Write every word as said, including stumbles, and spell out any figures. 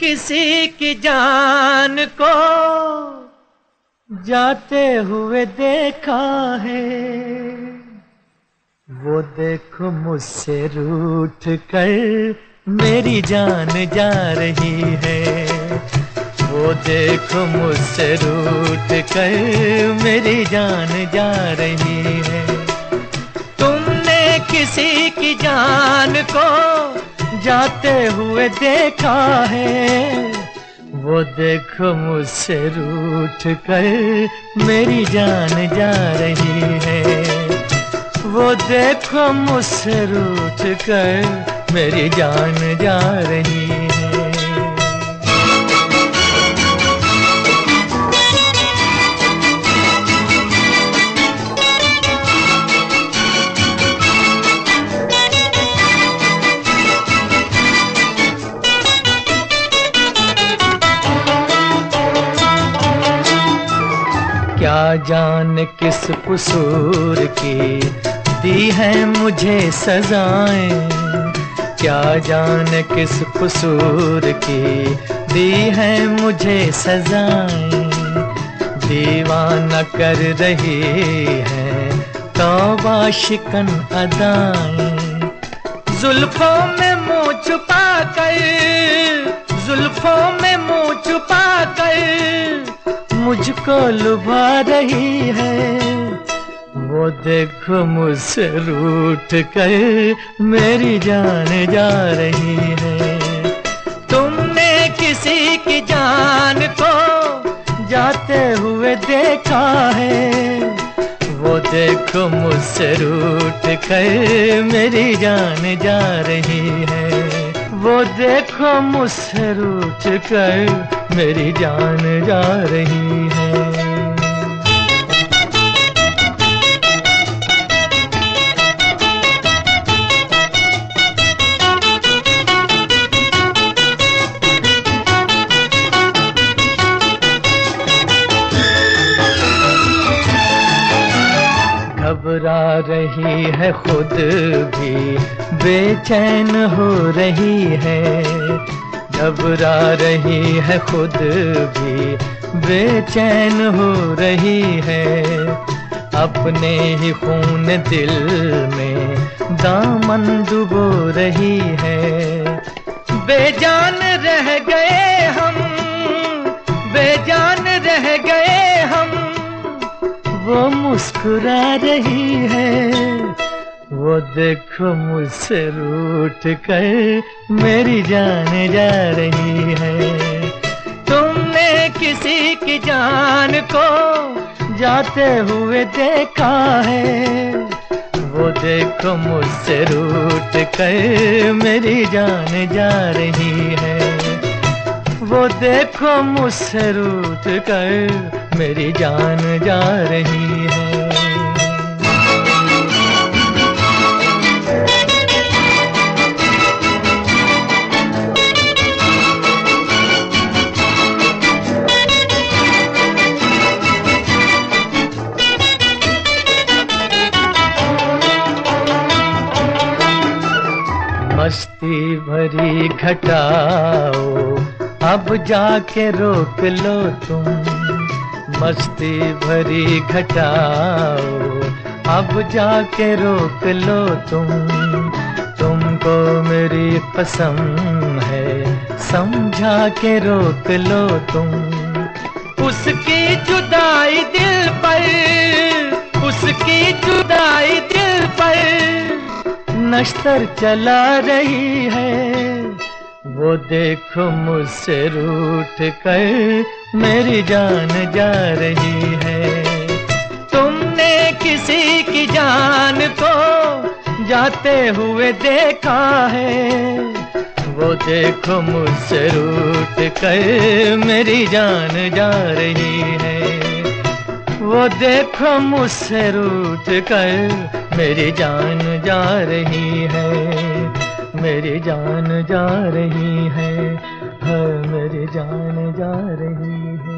किसी की जान को जाते हुए देखा है, वो देखो मुझसे रूठ कर मेरी जान जा रही है। वो देखो मुझसे रूठ कर मेरी जान जा रही है। तुमने किसी की जान को जाते हुए देखा है, वो देखो मुझसे रूठ कर मेरी जान जा रही है। वो देखो मुझसे रूठ कर मेरी जान जा रही है। क्या जाने किस कसूर की दी है मुझे सजाएं, क्या जाने किस कसूर की दी है मुझे सजाएं। दीवाना कर रही है तौबा शिकन अदाएं। जुल्फों में मुँह छुपा कर, जुल्फों में मुँह छुपा कर मुझको लुभा रही है। वो देखो मुझसे रूठ कर मेरी जान जा रही है। तुमने किसी की जान को जाते हुए देखा है, वो देखो मुझसे रूठ कर मेरी जान जा रही है। वो देखो मुझसे रूठ कर मेरी जान जा रही है। घबरा रही है खुद भी बेचैन हो रही है। घबरा रही है खुद भी बेचैन हो रही है। अपने ही खून दिल में दामन डुबो रही है। बेजान रह गए हम, बेजान रह गए हम, वो मुस्कुरा रही है। वो देखो मुझसे रूठ कर मेरी जान जा रही है। तुमने किसी की जान को जाते हुए देखा है, वो देखो मुझसे रूठ कर मेरी जान जा रही है। वो देखो मुझसे रूठ कर मेरी जान जा रही है। मस्ती भरी घटाओ अब जाके रोक लो तुम। मस्ती भरी घटाओ अब जाके रोक लो तुम। तुमको मेरी कसम है समझा के रोक लो तुम। उसकी जुदाई दिल पर, उसकी जुदाई दिल पर नश्तर चला रही है। वो देखो मुझसे रूठ कर मेरी जान जा रही है। तुमने किसी की जान को जाते हुए देखा है, वो देखो मुझसे रूठ कर मेरी जान जा रही है। वो देखो मुझसे रूठ कर मेरी जान जा रही है। मेरी जान जा रही है, है मेरी जान जा रही है।